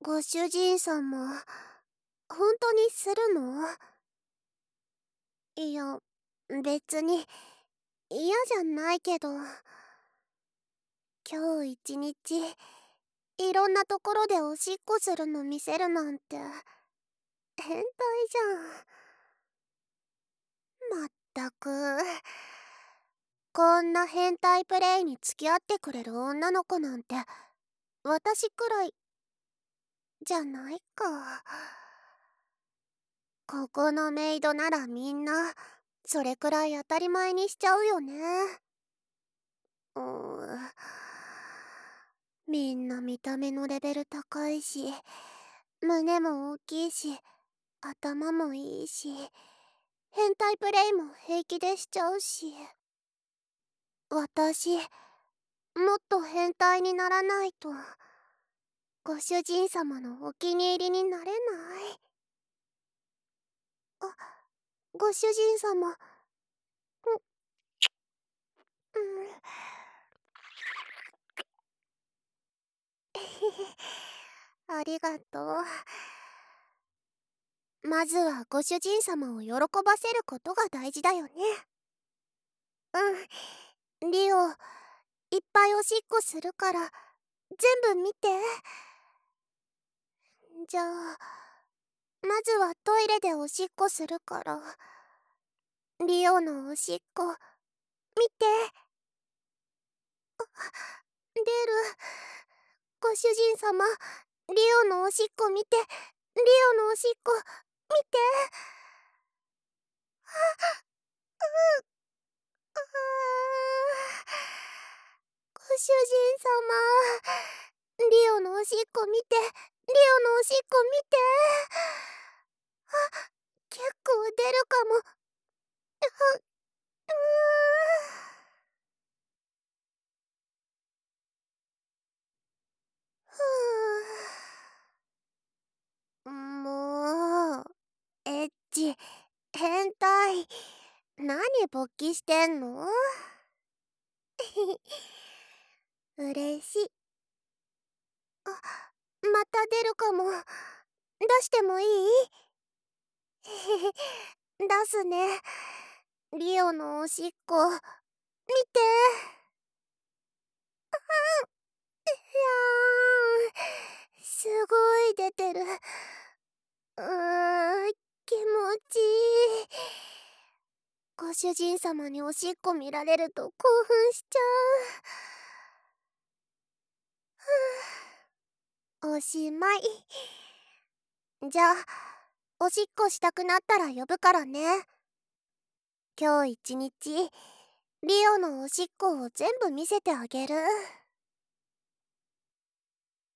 ご主人様、本当にするの？いや、別に嫌じゃないけど、今日一日いろんなところでおしっこするの見せるなんて変態じゃん。まったく、こんな変態プレイに付き合ってくれる女の子なんて私くらいじゃないか。ここのメイドならみんなそれくらい当たり前にしちゃうよね。うーん、みんな見た目のレベル高いし、胸も大きいし、頭もいいし、変態プレイも平気でしちゃうし、私もっと変態にならないとご主人様のお気に入りになれない。あ、ご主人様、うん、ありがとう。まずはご主人様を喜ばせることが大事だよね。うん、リオ、いっぱいおしっこするから全部見て。じゃあ、まずはトイレでおしっこするから、リオのおしっこ見て。出る。ご主人様、リオのおしっこ見て。リオのおしっこ見て。あご主人様、リオのおしっこ見て。リオのおしっこ見て。あ、結構出るかも。もう、エッチ、変態、何勃起してんの？嬉しい。あ、また出るかも。出してもいい？出すね。リオのおしっこ、見て。いやーん、すごい出てる。気持ちいい。ご主人様におしっこ見られると興奮しちゃう。おしまい。じゃあ、おしっこしたくなったら呼ぶからね。今日一日、リオのおしっこを全部見せてあげる。